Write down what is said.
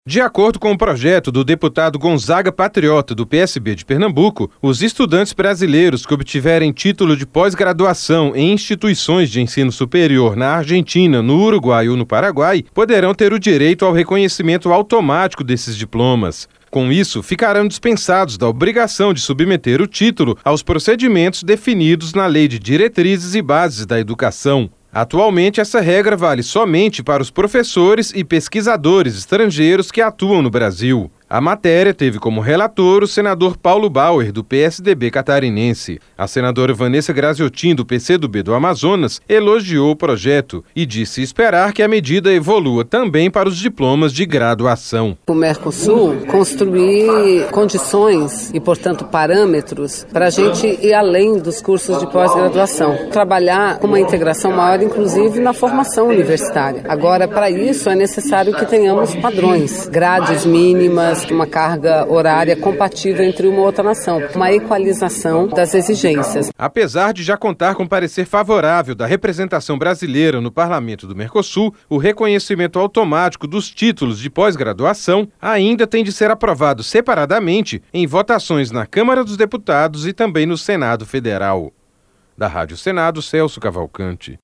De acordo com o projeto do deputado Gonzaga Patriota, do PSB de Pernambuco, os estudantes brasileiros que obtiverem título de pós-graduação em instituições de ensino superior na Argentina, no Uruguai ou no Paraguai poderão ter o direito ao reconhecimento automático desses diplomas. Com isso, ficarão dispensados da obrigação de submeter o título aos procedimentos definidos na Lei de Diretrizes e Bases da Educação. Atualmente, essa regra vale somente para os professores e pesquisadores estrangeiros que atuam no Brasil. A matéria teve como relator o senador Paulo Bauer, do PSDB catarinense. A senadora Vanessa Graziotin, do PCdoB do Amazonas, elogiou o projeto e disse esperar que a medida evolua também para os diplomas de graduação. O Mercosul construir condições e, portanto, parâmetros para a gente ir além dos cursos de pós-graduação. Trabalhar com uma integração maior, inclusive, na formação universitária. Agora, para isso, é necessário que tenhamos padrões, grades mínimas, uma carga horária compatível entre uma e outra nação, uma equalização das exigências. Apesar de já contar com parecer favorável da representação brasileira no Parlamento do Mercosul, o reconhecimento automático dos títulos de pós-graduação ainda tem de ser aprovado separadamente em votações na Câmara dos Deputados e também no Senado Federal. Da Rádio Senado, Celso Cavalcante.